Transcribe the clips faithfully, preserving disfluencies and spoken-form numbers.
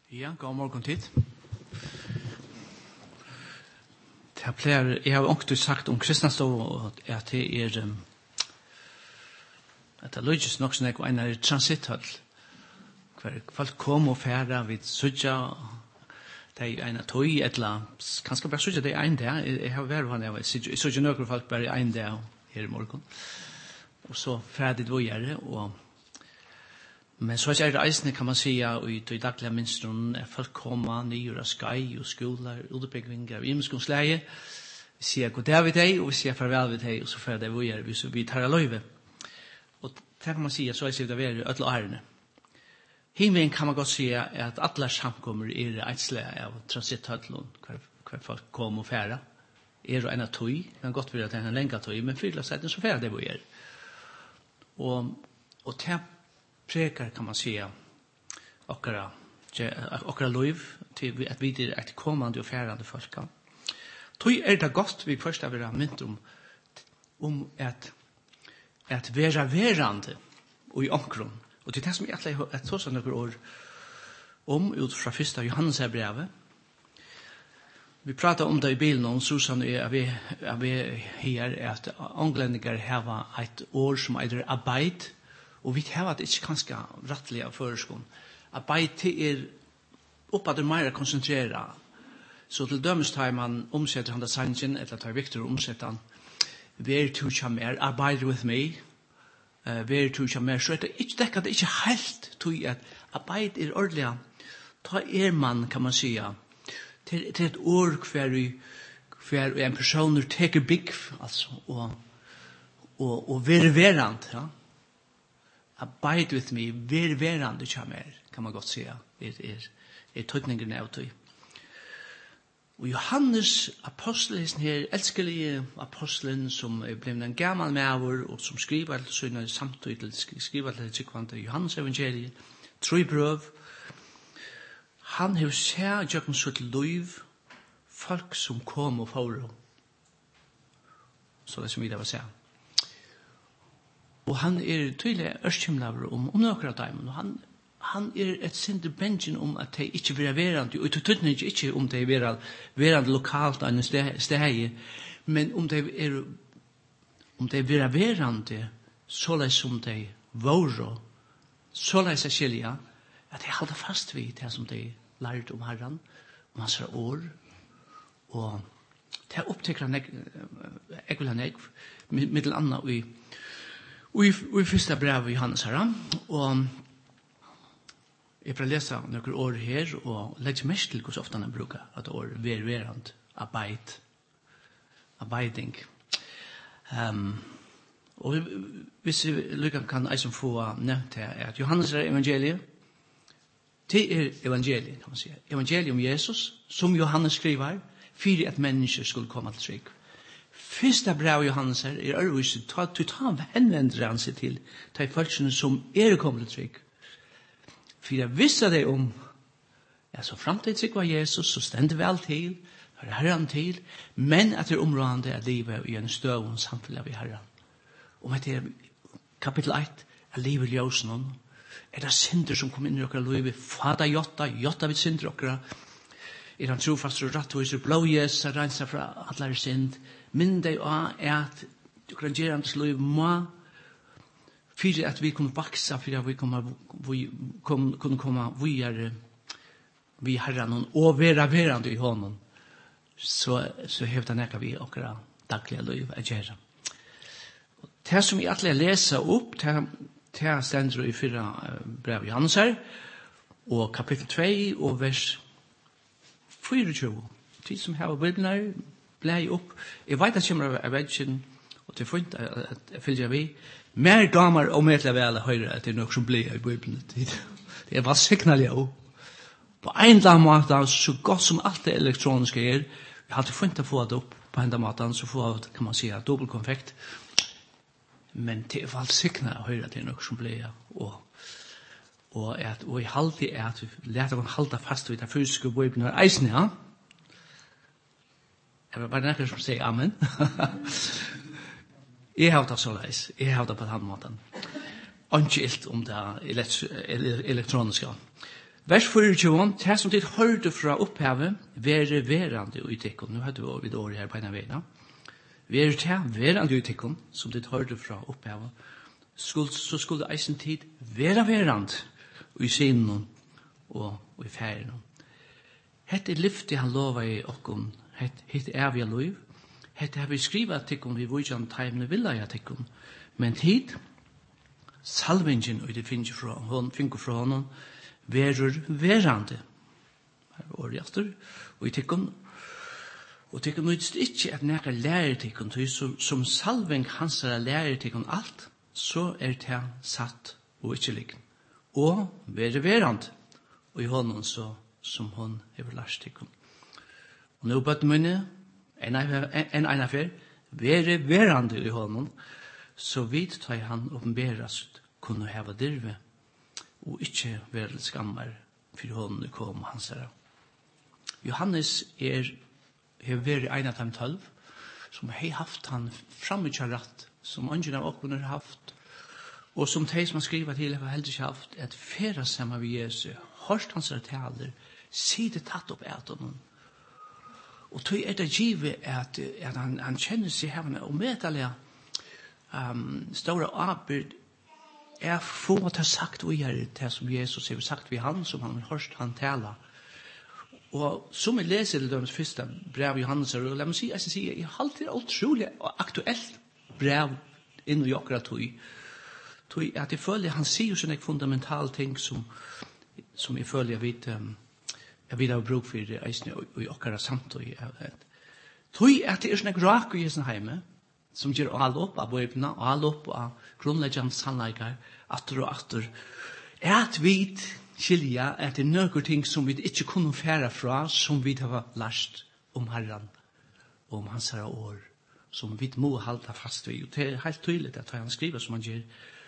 Ja, god morgen tid. Det pleier, jeg har også sagt om kristnastov at det er um, at det løgjes nok som jeg en er transithøll hver folk kom og færa vid sudja det er en tøy etla kanskje bare sudja det er en dag jeg har vært vann jeg sudja nøkker folk bare en dag her i morgen og så ferdig vågjere og men så er det eisene, kan man si, og i de daglige minstrene er folk kommet, nye og skai og skoler, utbyggvinger av imenskomsleie. Vi sier god dag ved deg, og vi sier farvel ved deg, og så får det vi gjør, hvis vi tar av løyve. Og det kan man si, så er det ved ødel ærene. Himmen kan man godt si at alle samkommer er eidslige av transithødlån, hver, hver folk kom og færa. Er det en av tøy, det kan godt være at det er en lenge tøy, men fyrla seg, så færa det vi gjør. Og, og til prekar kan man säga okkara okkara liv till att vi det att kommande och färande folk. Tror är det gott vi först av det mynt om om att att vara verande och i ankron. Och det är det som jag att att så några år om ut från första Johannes brevet. Vi pratar om det i bilen om Susan är vi är vi här att anglänningar har ett år som är arbete. Og vi har det ikke ganske rettelig av føreskånd. Arbeid er oppe at mer konsentrere. Så til dømes tar man omsetter han da sannsyn, eller tar Victor omsetter han. Vær to kjem mer, arbeid with me. Vær to kjem mer. Så er det ikke dekket, det er ikke helt tog at arbeid er ordentlig. Ta er man, kan man si, til, til et år hver, hver en person teker bygg, altså, og, og, og være verand, ja. Abide with me, ver verande kjamer, kan man godt säga, er, er, er tøytningen av tøy. Og Johannes apostelisen her, elskelige apostelen som er blevet en gammal maver, og som skriver til sønne samtidig, skriver til tryggvante Johannes evangeliet, tru brøv, han har sett jøkken sutt liv, folk som kom og får, så det som vi da var sett. Og han er tydelig ørskjemlaver om, om noen av dem. Og han, han er et sindre bensin om at de ikke vil være verande, og det tydelig ikke om de er verande lokalt enn steg, men om de er om de vil være verande såleis som de våre, såleis er skilja, at de holder fast vid det som de lærte om Herren, om hans år, og det er opptekra jeg vil ha nek, middel anna i Vi vi första brev i Johannes här och jag får läsa några år här och lägga mest till hur ofta han brukar att år ver verand arbete abiding ehm och vi ser Lukas kan alltså få nämnt här att Johannes evangeliet det är evangeliet kan man säga evangelium om Jesus som Johannes skriver för att människor skulle komma till tryck. Fyrsta brev Johannes er er ærvis ta ta henvender han seg til de folkene som er kommet til trygg. For jeg visste det om ja, så framtid var Jesus, så stendte vel til, hører Herren til, men at det er områdende at livet i en støv samfunnet av Herren. Og med det kapittel ett er livet ljøsen er det synder som kom inn i dere livet, fada jotta, jotta vid synder dere, er han trofast og rattviser, blå Jesus, renser fra alle synd, men det er at du kan gjøre hans liv må for at vi kunne vaksa, for at vi kunne komme videre vi Herren og være verande i hånden så, så hevde han ikke vi okra daglige liv å gjøre. Det som vi alltid leser opp det, det stender i fyra brev i Johannes her og kapittel två og vers tjuefire. De som har bibelen blei opp. Jeg vet at jeg kommer av veggen, og det er fint at jeg følger vi. Mer damer og mer til å være høyre at det er noe som blir i bibelen. Det er bare signal jo. På en eller annen måte, så godt som alt det elektroniske er, vi har det fint å få det opp på en måte, så får vi, kan man si, dobbeltkonfekt. Men det er bare signal å høre at det er noe som blir, og og at og i halvtid er at vi lærte å holde fast ved det fysiske bibelen og eisen, ja. Jeg vil bare nekker som sier amen. Jeg har det så leis. Jeg har det på den måten. Og ikke ilt om det elektroniske. Vers tjuefire, det som tid hørte fra opphavet, være verande i tikkun. Nå hadde vi et år her på en av veina. Være til verande i tikkun, som tid hørte fra opphavet, så skulle eisen tid være verand i sinnen og i ferien. Hette lyfte han lova i okkom, hette evige lov. Hette har vi skrivet tikkum, vi vujjan taimne villa ja tikkum. Men tid, salvingen og det finner fra hon, finner fra honom, verur verande. Her var året efter, og i tikkum, og tikkum nøydest ikke at nekka lærer tikkum, som salving hans er lærer tikkum alt, så er det satt og ikke liggen. Og være verand, og i honom så, som hon hever lært tikkum. Og nå bøtt munne, en en affær, være verande i honom, så vidt tar han åpenberast kunne heva dirve, og ikke være skammar for honom det kom hans herre. Johannes er, har vært en av dem tølv, som har haft han fremmedkjær rett, som ungen av åkken har haft, og som de som har skrivet til har heldig ikke haft, at færa sammen med Jesus, hørst hans taler, sidet tatt opp et av noen. Og tog er det givet at, at han, han kjenner seg hevende, og medtallet um, store arbeid er få å ta sagt og gjøre det som Jesus har sagt ved han, som han har hørt han tale. Og som jeg leser i deres første brev i Johannes, og la meg si, jeg sier, jeg har alltid utrolig og aktuelt brev inn i akkurat tog. Tog at jeg føler, han sier sånne fundamentale ting som, som jeg føler jeg vet, um, jeg vil ha bruk for det i akkurat samtøy. Tog at det er sånne rak i sin heime, som gjør all opp av bøybna, all opp av grunnleggjande sannleikar, atter og atter, at vi skilja at det er nøkker ting som vi ikke kunne fære fra, som vi har lært om Herren, om hans herre år, som vi må halda fast ved. Og det er helt tydelig at han skriver som han gjør,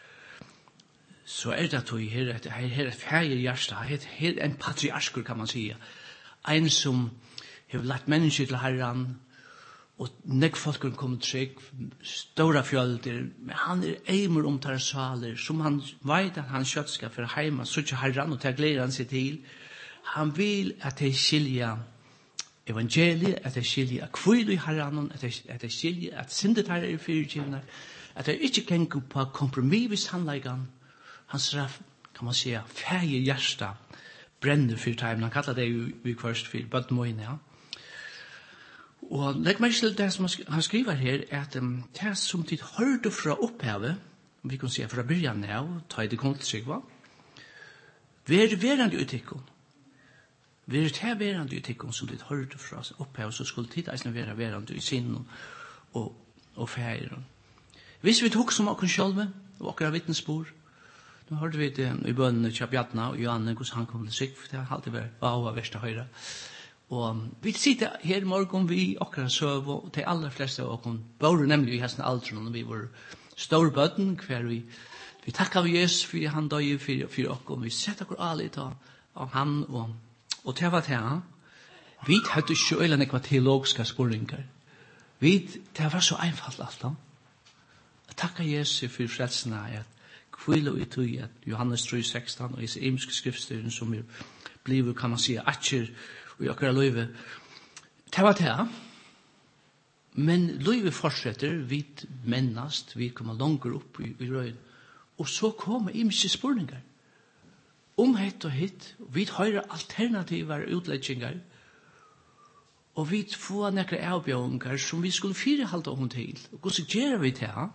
så er det tog her, her, her er et ferie hjärsta, her er en patriarker, kan man sige. En som har lagt mennesker til Herren, og nek folk kan komme trygg, stora fjölder, men han er eimer om tar saler, som han vet at han kjøtt skal for heima, så ikke Herren, og det gleder han seg til. Han vil at de skilja evangeliet, at de skilja kvile i Herren, at de skilja at syndet her er fyrtjivende, at de ikke kan gå på kompromis ved sannleggen. Hans raff, kan man säga, färger hjärsta bränner för time. Han kallar det ju vi först för bötmoine, ja. Och lägg mig till det som han skriver här, att um, det som tid hörde från upphavet, vi kan säga från början nu, ta det kom till sig, va? Vi är verande utikon. Vi är här verande utikon som tid hörde från upphavet, så skulle tid eisne vara verande i sin och, och färger. Hvis vi tog som åken själva, och åkera vittnesbord, nu hørte vi det i bønnen til Bjartna og Johanne, hvordan han kom til seg, for det har alltid vært av og verste høyre. Og vi sitter her i morgen, vi akkurat søv, og de aller fleste av oss bor nemlig i hesten alderen, og vi var store bønnen, hver vi, vi takker vi Jesus for han døye for, for oss, og vi setter oss alle av, av han, og, og til hva til, vi hadde ikke øyne nekva teologiske spurninger. Vi, det var så einfalt alt da. Jeg takker Jesus for frelsene, at kvile i tog at Johannes tre seksten og disse imiske skriftstyrene som er blivet, kan man si, atjer og i akkurat løyve. Det var det, men løyve fortsetter, vi mennast, vi kommer langer opp i, i røyen, og så kommer imiske spurningar om hit og hit, og vi høyrer alternativer utleggingar, og vi får nekre avbjørninger som vi skulle firehalde om til, og hvordan gjør vi det, ja?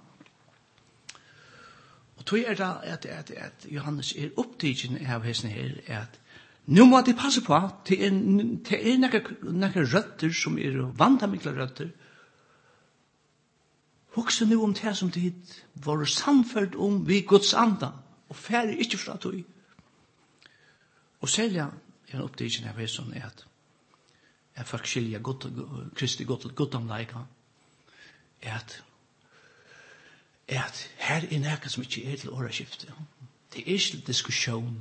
Og tog er det at, at, at Johannes er opptidgen av hesten her, at nå må de passe på, det er, det er noen røtter som er vandamikla røtter. Husk nå om det som de var samført om vi Guds anda, og færre ikke fra tog. Og særlig er opptidgen av hesten er at at folk skiljer Kristi goddomleika, er at at her er nekka som ikke er til åraskifte. Det er ikke til diskusjon.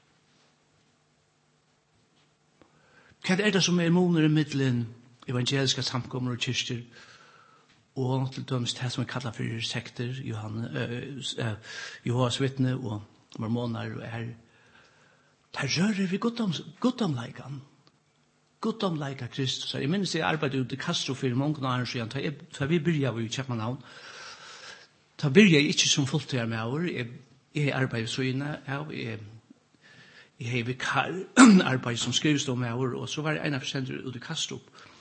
Hva er det som er måner i middelen evangeliske samkommer og kyrster og til dømes det som er kallet for sekter, Johanne, uh, uh, Jehovas vittne og mormoner og her. det rører vi goddomleikan. Goddomleika Kristus. Jeg minnes jeg arbeidde ut i Castro for mange år siden, da vi begynte i Kjøpmannhavn. Da begynte jeg ikke som fulltid med år. Jeg, jeg arbeider så inne av, jeg, jeg har vikar arbeid som skrivs om med år, og så var jeg en av forsender ut i Castro.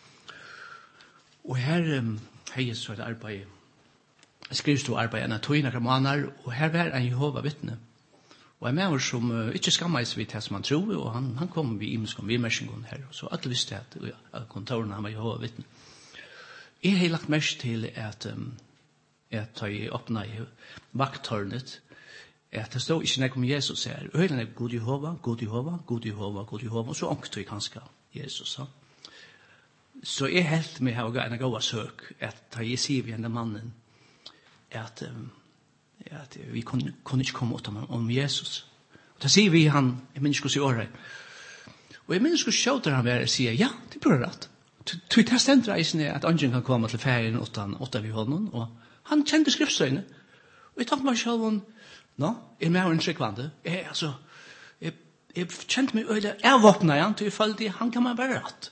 Og her um, har jeg så et arbeid, jeg skrivs om arbeid en av tog noen måneder, og her var en Jehova vittne. Og jeg med oss som uh, ikke skammer seg vidt det som han tror, og han, han kom vi i mennesken, vi mennesken her, så alle visste at uh, kontorene han var Jehova vittne. Jeg har lagt mest til at, um, at jeg åpnet i vakttårnet, at det stod ikke noe om Jesus her. Øyne er god Jehova, god Jehova, god Jehova, god Jehova, og så ångte jeg kanskje Jesus. Så, så jeg helt med å ha en god søk, at jeg sier vi denne mannen, at um, at vi kunne, kunne ikke komme ut om, om Jesus. Og da sier vi han, jeg minns ikke å si året. Og jeg minns ikke å sjå der han var og sier, ja, det blir rett. Du tar stendreisen er at andre kan komme til ferien uten åtta vi hånden, og han kjente skriftstøyene. Og jeg tenkte meg selv om, nå, jeg er med og innskykkvande. Jeg, altså, jeg, jeg kjente meg øyne, jeg våpnet han til å følge han kan man være rett.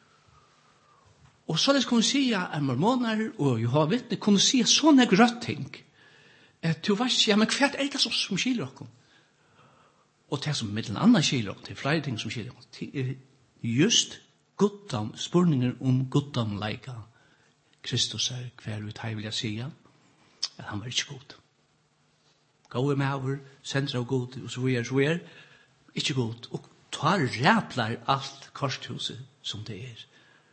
Og så det kunne si at mormoner og Jehova vittne kunne si sånne grøtt ting, at du vet ikke, ja, men hva er det som, som skiller dere? Og det som middelen annet skiller dere, det er flere ting som skiller dere. Det er just goddom, spurninger om goddom leika. Kristus er hver ut her vil jeg si, at han var ikke god. Gåe med over, sender av god, og så videre, så videre, ikke god. Og tar ræpler alt korthuset som det er.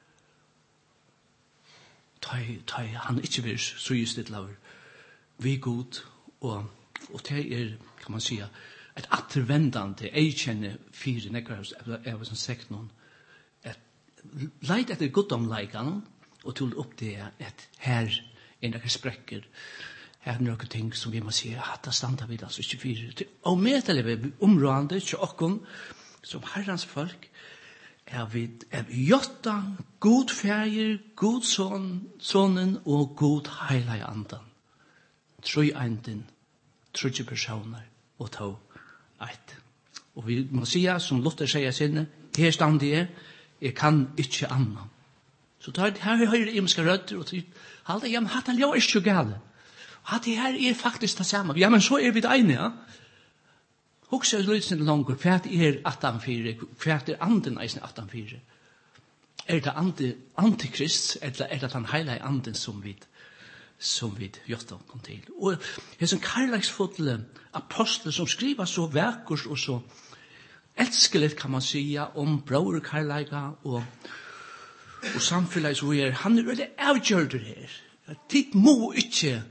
Ta, ta, han ikke vil så just det laver. Vi god, og, og det er, kan man sige, et attervendende, jeg kjenner fire nekker, jeg var sånn sekt noen, at leit etter goddomleikene, og til opp det at her er noen sprekker, her er noen ting som vi må si, at det stander vi altså ikke fire. Og med til det områdende, ikke åkken, som herrens folk, er vi er jotta, god feir, god son, sonen og god heilige anden. Trøy einden, trøy personer, og to eit. Og vi må sige, som Luther sier sinne, her stand jeg, jeg kan ikke anna. Så tar det her høyre imenske rødder, og til halde, ja, men hatt han jo er ikke gale. Hatt det her er faktisk det samme. Ja, men så er vi det ene, ja. Hokse er litt sin langer, hva er attenfire, hva er anden eisen attenfire? Er det andi, antikrist, eller er det den heilige anden som vi som vi gjør kom til. Og det er sånn karlagsfotle apostler som skriver så verkurs og så elskelig, kan man si, om bror karlaga og, og samfunnet som vi er. Han er veldig avgjørende her. Tid må ikke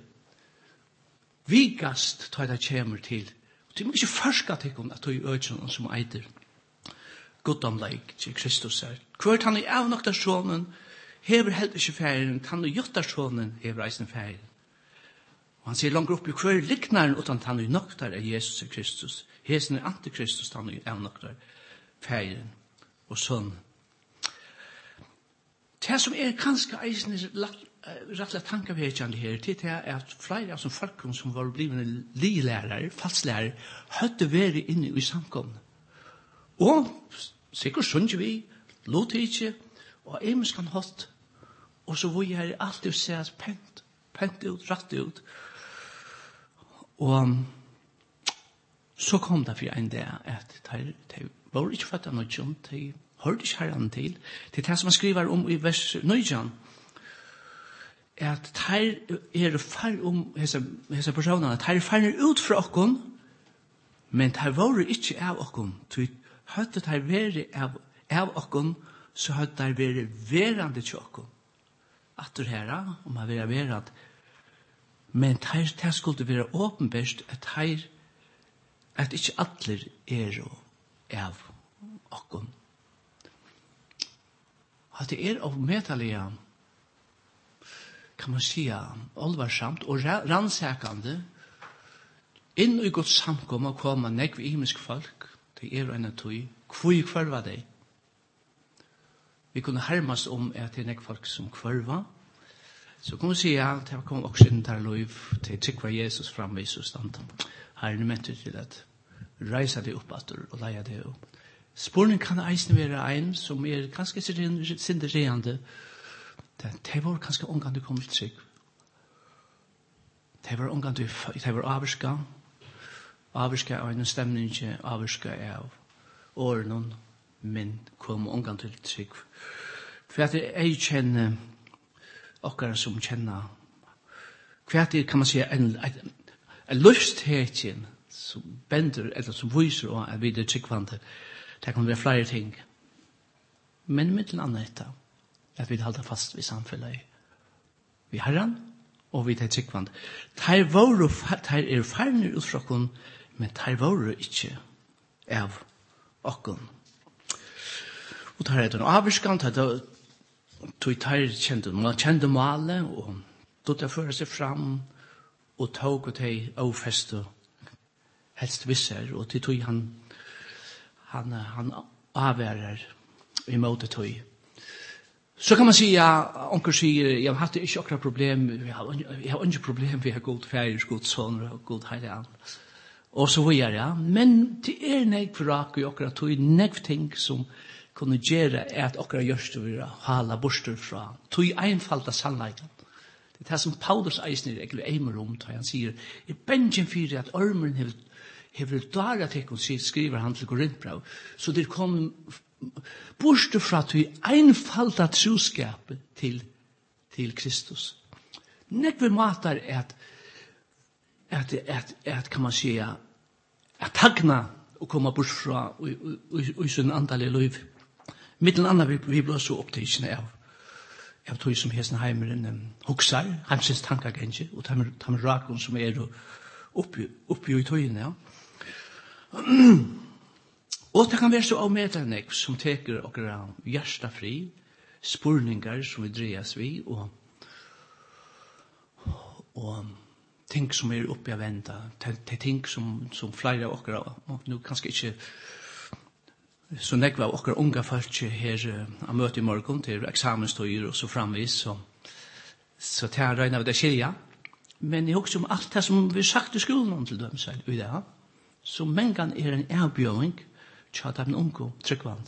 vigast ta det kommer til. Tid må ikke forska til om at du er øyne som eider goddomleik til Kristus er. Hvert han er avnokta sjånen, hever helt ikke ferien, kan du gjøtta sjånen hever eisen ferien. Og han sier langt opp i hver liknaren utan han er noktar av Jesus og Kristus. Hesen er antikristus, han er avnoktar ferien. Og sånn. Det som er kanskje eisen rettelig tankevedkjande her, det er at flere av som folk som var blivende ligelærere, falslærere, hadde vært inne i samkomne. Og sikkert sunn vi, lot ikke, og emes kan hatt, og så var jeg alltid se at pent, pent ut, rett ut. Og um, så kom det for en dag at de, de var ikke født av noe, de hørte ikke herren til. Det er det som han skriver om i vers nøyjan, at de er færre om disse personene, de er færre ut fra okken, men de var ikke av okken, de hadde de vært av, av okken, så hadde de vært verande til okken. At det her, om de var verand, men det skulle være åpenbart at de, at ikke alle er av okken. At det er av metallige, kan man si, alvarsamt og rannsakende, inn i Guds samkommer kommer nekv imisk folk, det er en av tog, hvor kvarva det? Vi kunne hermast om at det er nekv folk som kvarva, så kan vi si at det kom også inn der lov til tykva Jesus framvis og stand. Her er det til at reisa det upp att och leia det upp. Spurning kan eisen være en som er ganske sinderreende. Det var ganske omgang du kom til trygg. Det var omgang du, det var avvirska. Avvirska av en stemning, avvirska av åren, men kom omgang til trygg. For at jeg kjenner okkara som kjenner hva er, kan man si, en, en, en lufsthetjen som bender, eller som viser at vi er tryggvande. Det kan være flere ting. Men med til annet etter, at vi holder fast ved samfunnet. Vi har han, og vi er tryggvande. Der er færre ut fra okken, men der var ikke av okken. Og der er det en avvirskant, der der kjente, man kjente malet, og dette fører seg fram, og tog og de avfeste, helst visser, og til tog han han han avværer i måte tog. Så kan man si, ja, onker sier, jeg har hatt ikke akkurat problem, jeg har, jeg har ikke problem, vi har god ferier, god sånn, og god heilig. Og så var jeg, ja. Men det er nek for rak og akkurat tog, nek ting som kunne gjøre at akkurat gjørst å være hala borster fra. Tog einfalda sannleiken. Det er det som Paulus eisner egentlig eimer om, da han sier, i benjen fyrir at ormen hever hever dara tekon, skriver han til Korintbrav, så det kom borste fra til einfalda troskap til, til Kristus. Nekve matar at, at, at, at kan man säga, at tagna og komma bort fra i sin andalige liv. Mittelen anna vi, vi blir så opptidsen av av tog som hesen heimeren um, huksar, heimsins tankagenje, og tamer rakon som er oppi, oppi i togene, ja. Og det kan være så avmedlennek som teker okra hjärsta fri, spurningar som vi dreias vi, og, og ting som er oppi av venda, det er ting som, som flere av okra, og nu kanskje ikke så nekva av okra unga folk her av møte i morgen til eksamenstøyer og så framvis, så, så det er regnet av det skilja. Men jeg husker om alt det som vi har sagt i skolen til dem selv, i det, så mengan er en avbjøring til at den unge tryggvand.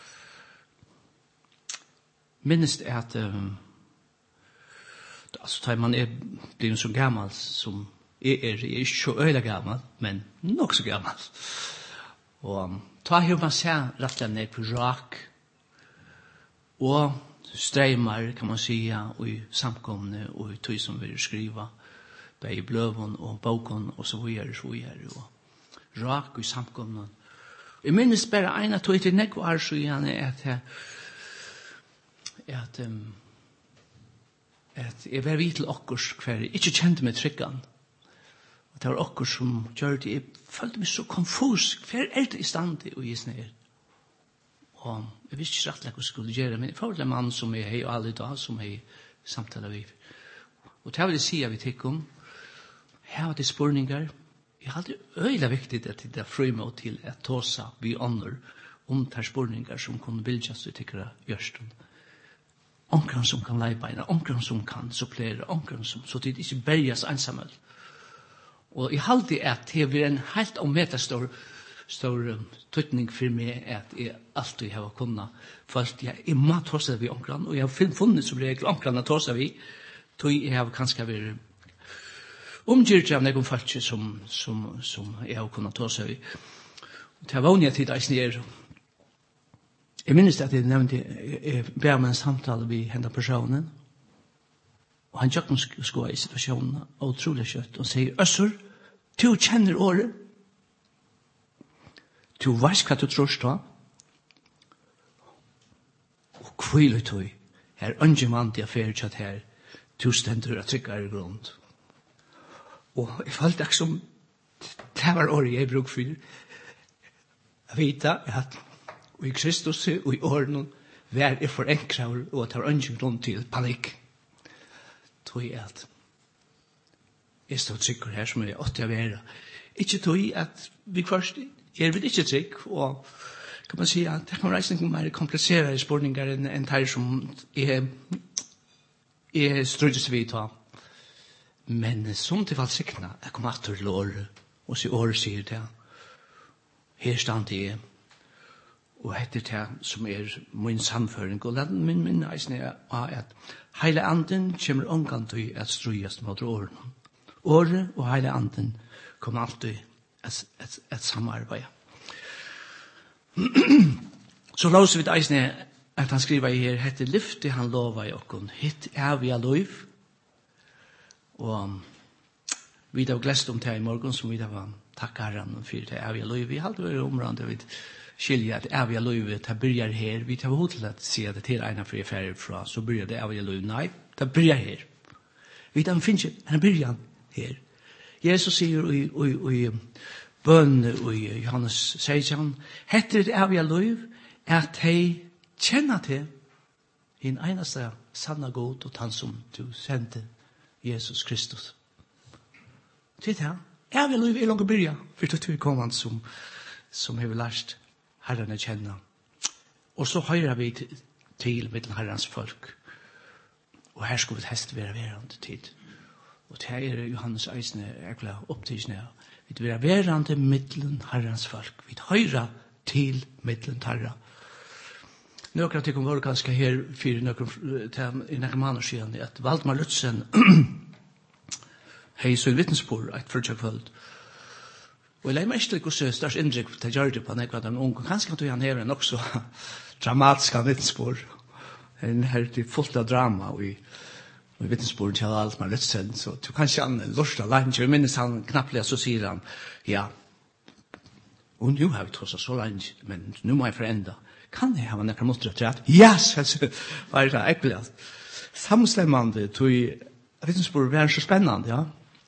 Minst er at um, altså, da man er blevet så gammal som jeg er, jeg er ikke så øyla gammal, men nok så gammal. Og um, ta her man ser rettelig ned på rak og streimar, kan man sige, og i samkomne og i tøy som vil skriva, bei i bløvun og bókun og så videre, så videre, og rak i samkomne. Jeg minnes bare en av tog til nekva er så gjerne at at, um, at jeg var vidt til okkurs hver jeg ikke kjente meg tryggan. Og det var okkurs som gjør det, jeg følte meg så konfus, hver er det i stand og jeg sned. Og jeg visste ikke rettelig hva jeg skulle gjøre, men jeg følte en mann som jeg hei og alle dag, som jeg samtaler vi. Og det vil jeg si at vi tikk om, her var det spurningar. Jeg har alltid øyla viktig at det er frøymå til at tåsa vi ånder om tar spurningar som kunne bildjas ut tikkara gjørsten. Onkran som kan leibeina, onkran som kan supplere, onkran som, så det ikke bergas ensamhet. Og jeg har alltid at det blir en helt omveta stor, stor tøytning for meg at jeg alltid har kunnet, for jeg, jeg må tåsa vi onkran, og jeg har funnet som regel onkran at tåsa vi, så jeg har kanskje vært omgjørte av noen folk som, som, som jeg har kunnet ta seg i. Det var vanlig tid jeg snier. Jeg minnes at jeg nevnte, jeg ber med en samtale med henne personen, og han tjøkken skoa i situasjonen, og utrolig kjøtt, og sier, Øssur, du kjenner året, du vet hva du tror stå, og kvile tog, her ønsker man til affære kjøtt her, du stender og trykker i grunn. Og jeg følte ikke som det var året jeg bruk for. Jeg vet at i Kristus og i årene var jeg for enklere og at det var ønsker grunn til panikk. Tog jeg at jeg stod trykker her som jeg åtte å være. Ikke tog jeg at vi først er vi ikke trygg, og kan man si at det kan reise noen mer komplisere spørninger enn en det som jeg, jeg strøddes vidt av. Men som til valgsikna, jeg kom atter til året, og så året sier det. her stand jeg, og heter det som er min samføring, og den min minne er at heile anden kommer omgang til at strøyast mot årene. Åre og heile anden kommer alltid at, at, at samarbeide. Så låser vi det eisne at han skriver her, hette lyfte han lova i okkon, hitt er vi lov, og vi har glest om det i morgen, som vi har takket herren for det er vi lov. Vi har alltid vært området, vi skiljer at er vi lov, det begynner her, vi tar hod til at si at det er ena fri ferie fra, så begynner det er vi lov. Nei, det begynner her. Vi tar finnes ikke, men det begynner her. Jesus sier i, i, i bønne i Johannes seksten, heter det er vi lov, at de kjenner til en eneste sanne god og han som du sendte Jesus Kristus. Til det, jeg vil lov i langt byrja, for det er kommende som, som har lært Herren å kjenne. Og så hører vi til, til mittelen Herrens folk. Og her skulle vi hest være verande tid. Og det er Johannes Eisne, jeg vil opptidsne, vi vil være verande mittelen Herrens folk. Vi hører til mittelen Herren. Några til kom var ganske her for noen i noen måneder siden at Valdemar Lutzen hei så en vittnesbord et frutjakvøld. Og jeg leier meg ikke til hvordan størst inntrykk til gjør det på nekva den unge. Kanskje kan du han hever en også dramatisk vittnesbord. En her til fullt av drama i vittnesbordet til Valdemar Lutzen. Så du kanskje han lort av langt. Jeg minnes han knapplega så sier han ja, og nu har vi tross så langt, men nu må jeg forenda. Kan jeg ha nekka måter til at yes, var det ekkelig. Samstemmende tog vittnesbord var så spennende, ja.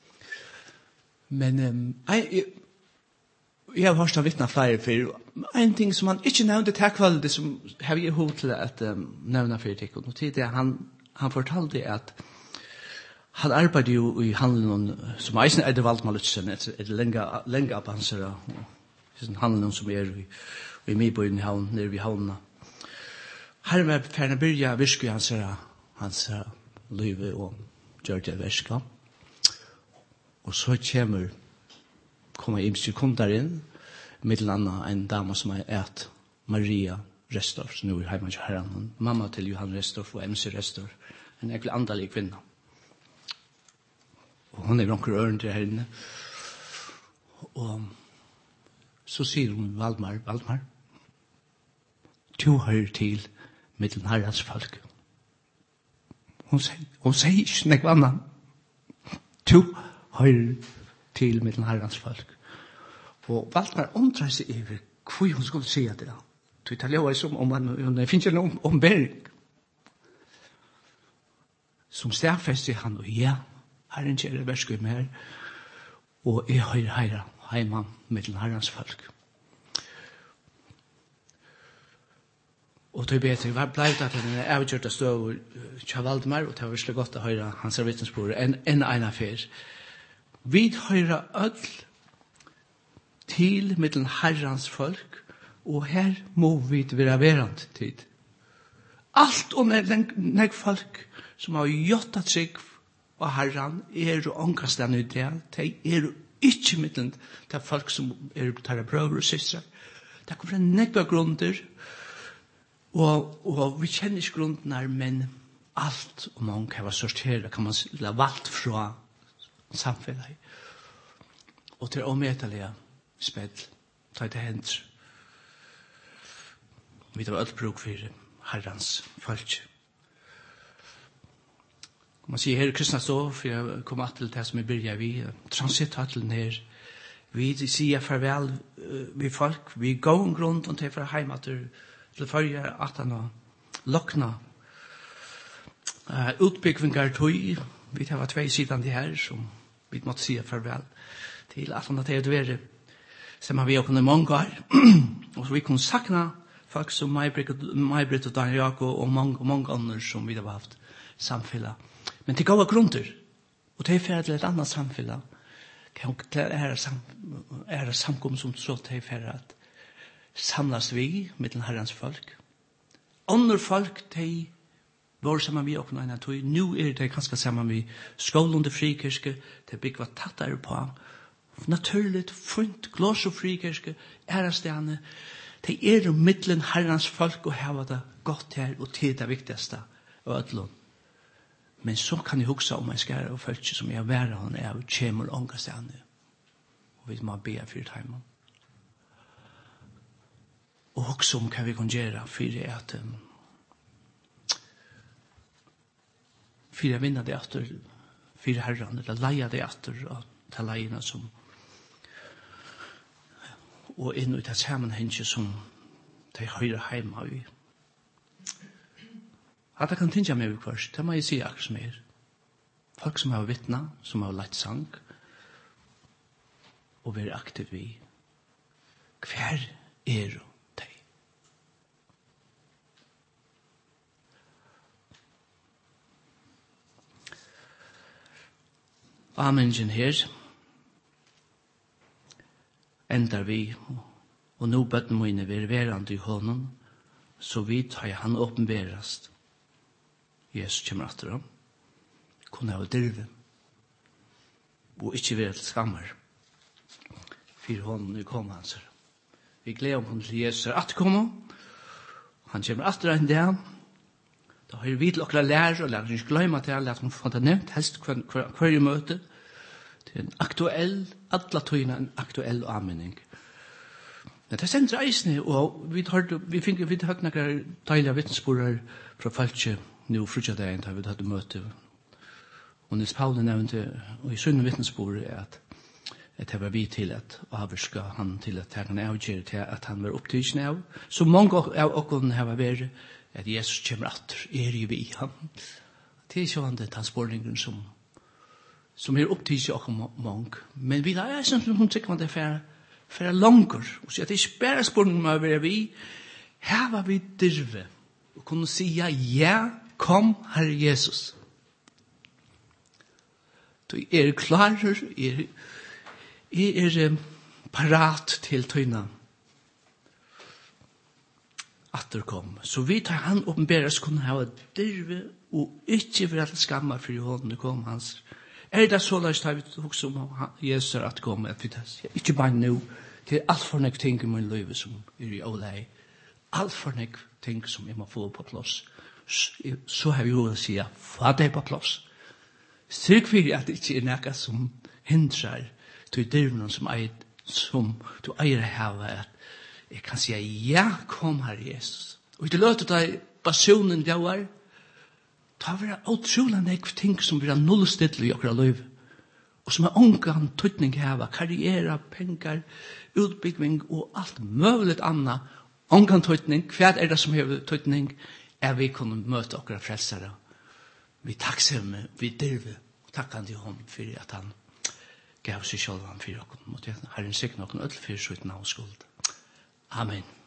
Men um, jeg, jeg har hørt av vittna flere for en ting som han ikke nevnte til kvalget som har jeg hod til at um, nevne for tikkun. Og til det han, han fortalte at han arbeidde jo i handelen som eisen er det Valdemar Lutzen, et lenge opp hans handelen som er i i Midbøyen i havn, nere ved havnene. Her med ferne byrja virke hans hans liv og gjør det virke. Og så kommer kommer imsi kunder inn, middelandet en dame som er et Maria Restorff, som nå er hjemme til herren, mamma til Johan Restorff og M C Restorff, en ekkelig andalig kvinne. Og hun er ronker øren til henne. Og så sier hun Valdemar, Valdemar, du hører til mittelen Herrens folk. Hun sier, hun sier ikke noe annet. Du hører til mittelen Herrens folk. Og Valdemar omdrar seg i hvor hun skulle si det. Du italiener som om man, det finnes ikke noen ombering. Som stedfester han, og ja, Herren kjære versker mer, og jeg hører Herren. Heima mittelen Herrens folk. Og det er bedre, jeg ble at han er avgjørt av støv til Valdemar, og det var virkelig godt å høre hans vittnesbord enn en ena fyr. Vi hører ødel til mittelen Herrens folk, og her må vi være verant tid. Alt om nek folk som har gjort at seg og Herren er og omkastende i det, de er ikke mittelen til folk som er tar brøver og søstre. Det kommer fra nekva grunder, og, og vi kjenner ikke grunden her, men alt og mange kan være sorteret, kan man la valgt fra samfunnet. Og til ometalige spill, ta det hent. Vi tar alt bruk for Herrens folk. Man sier her i kristna stå, for jeg kom til det som jeg begynner vi, transitthattelen her. Vi sier farvel uh, vi folk, vi går en grunn og til fra heim at du til førje at han har lokna. Uh, utbyggvingar tog, vi tar tvei sidan de her, som vi måtte si farvel til at han har til å være, som har vi åkne mange år, og så vi kunne sakna folk som May-Britt og Daniel Jakob og mange, mange andre som vi har haft samfunnet. Men til gode grunner, og til er til et annet samfunn, det er, sam, er samkommet som så til er at samles vi med den Herrens folk. Andre folk, de var sammen vi åkne en tog. Nå er det ganske sammen vi skolen til frikirke, det bygger tattere på, naturligt, funt, glås og frikirke, ærastene, de er om middelen herrens folk og hava det godt her, og til det viktigste av ødlån. Men så kan jeg huske om jeg skal og folk som jeg være han er, og kjemur ånga stene. Og vi må be for timen. Og huske om hva vi kan gjøre for at um, for jeg vinner det etter for herren, eller leia det etter og ta leiene som og inn i det sammenhenget som de høyre hjemme i. At jeg kan tenke meg først, det må jeg si akkurat som er. Folk som har vittnet, som har lett sang, og være aktiv i. Hver er de? Amengen her endar vi, og nå bøtten mine vil verande i hånden, så vidt har han åpenberast. Jesus kommer etter ham, kunne ha dirve, og ikke være til skammer, for hånden i kom hans. Vi gleder om til Jesus er at komme, han kommer etter en dag, da har vi til okra lærer, og lærer ikke glemme til alle, at hun får det nevnt, helst hver, hver, hver møte, til en aktuell, alla tøyna en aktuell anmenning. Men det sender eisne, og vi har vi finner, vi har noen deilige vittnesbord fra Falche, nå frutjadeien, da vi hadde møte. Og Nils Pauli nevnte, og i sunne vittnesbord, at at det var vi til at avvirska han til at han avgjør til at han var opptidsen av. Så mange av åkken har vært at Jesus kommer atter, er i vi han. Det er sånn den transportningen som som er opptidsen av åkken mange. Men vi har sånn som hun sikker man det er for langer. Og så at det er ikke bare spørsmål om å være vi. Her var vi dyrve. Og kunne si ja, kom Herre Jesus. Du er klar, er Jeg er parat til tøyna atterkom. Så vi tar han åpenberes kunne ha dyrve og ikke være til skamma for i hånden kom hans. Er det så løst har vi også om Jesus at komme at vi tar ikke bare nå til alt for nek ting i min liv som er i ålei. Alt for nek ting som jeg må få på plass. Så har vi jo å si få det på plass. Styrk for at det ikke er nekka som hindrar du dyrvnen som eier, som du eier hava, at jeg kan si, ja, kom her, Jesus. Og det løter deg basionen djauar, ta vera utrolig nekv ting som vera nullstidlig i okra liv, og som er ongan tøytning hava, karriere, pengar, utbygging og alt møvlet anna, ongan tøytning, hva er det som hever tøytning, er vi kunne møte okra frelsere. Vi takksomme, vi dyrve, og takkan til hon for at han gav seg selv han for åkken. Måtte Herren sikne åkken ødel for sitt navn skuld. Amen.